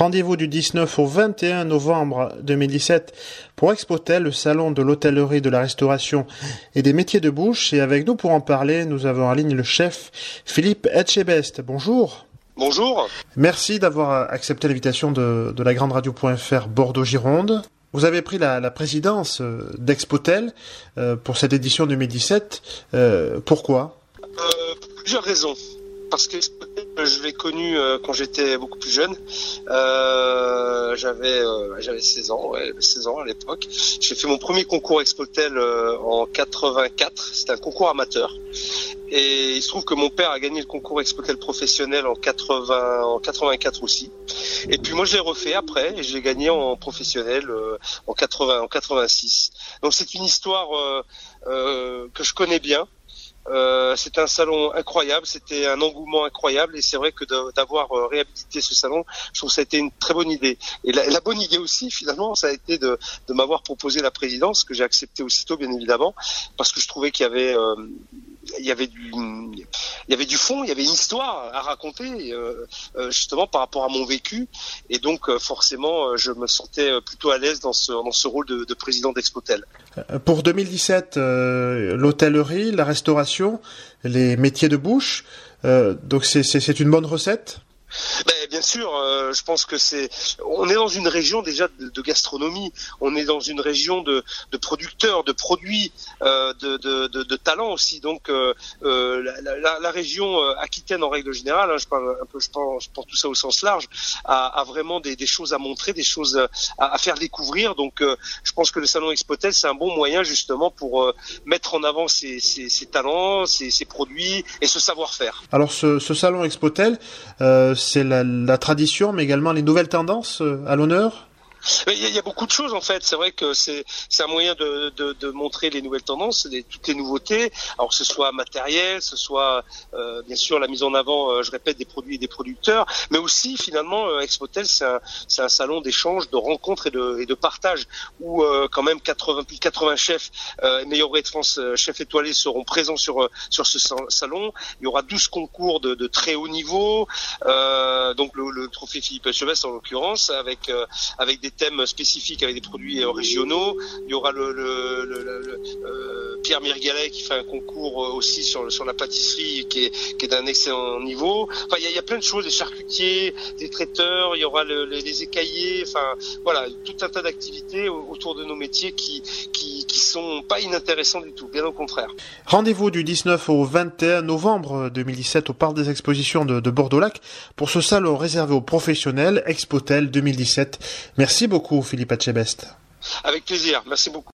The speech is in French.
Rendez-vous du 19 au 21 novembre 2017 pour Expotel, le salon de l'hôtellerie, de la restauration et des métiers de bouche. Et avec nous pour en parler, nous avons en ligne le chef Philippe Etchebest. Bonjour. Bonjour. Merci d'avoir accepté l'invitation de la Grande Radio.fr Bordeaux-Gironde. Vous avez pris la présidence d'Expotel pour cette édition 2017. Pourquoi ? Pour plusieurs raisons. Parce que je l'ai connu quand j'étais beaucoup plus jeune. J'avais 16 ans à l'époque. J'ai fait mon premier concours Expotel en 84. C'était un concours amateur. Et il se trouve que mon père a gagné le concours Expotel professionnel en 84 aussi. Et puis moi je l'ai refait après et je l'ai gagné en professionnel en 86. Donc c'est une histoire que je connais bien. C'était un salon incroyable, c'était un engouement incroyable et c'est vrai que d'avoir réhabilité ce salon, je trouve que ça a été une très bonne idée. Et la bonne idée aussi finalement, ça a été de m'avoir proposé la présidence, que j'ai accepté aussitôt bien évidemment, parce que je trouvais qu'il y avait du fond, il y avait une histoire à raconter justement par rapport à mon vécu et donc forcément je me sentais plutôt à l'aise dans ce rôle de président d'Expotel. Pour 2017, l'hôtellerie, la restauration, les métiers de bouche, donc c'est une bonne recette ? Bien sûr, je pense que on est dans une région déjà de gastronomie, on est dans une région de producteurs, de produits, de talents aussi. Donc la région Aquitaine en règle générale, je pense tout ça au sens large, a vraiment des choses à montrer, des choses à faire découvrir. Donc je pense que le salon Expotel c'est un bon moyen justement pour mettre en avant ces talents, ces produits et ce savoir-faire. Alors ce salon Expotel, c'est la tradition, mais également les nouvelles tendances à l'honneur ? Il y a beaucoup de choses en fait. C'est vrai que c'est un moyen de montrer les nouvelles tendances, toutes les nouveautés. Alors que ce soit matériel, ce soit bien sûr la mise en avant, je répète, des produits et des producteurs, mais aussi finalement Expotel c'est un salon d'échange, de rencontres et de partage où quand même plus de 80 chefs meilleurs ouvriers de France, chefs étoilés seront présents sur ce salon. Il y aura 12 concours de très haut niveau, donc le trophée Philippe Etchebest en l'occurrence avec des thèmes spécifiques avec des produits régionaux. Il y aura Pierre Mirgalet qui fait un concours aussi sur la pâtisserie qui est d'un excellent niveau. Enfin, il y a plein de choses, des charcutiers, des traiteurs, il y aura les écaillers, enfin voilà, tout un tas d'activités autour de nos métiers qui sont pas inintéressants du tout, bien au contraire. Rendez-vous du 19 au 21 novembre 2017 au Parc des Expositions de Bordeaux-Lac pour ce salon réservé aux professionnels Expotel 2017. Merci beaucoup Philippe Etchebest. Avec plaisir, merci beaucoup.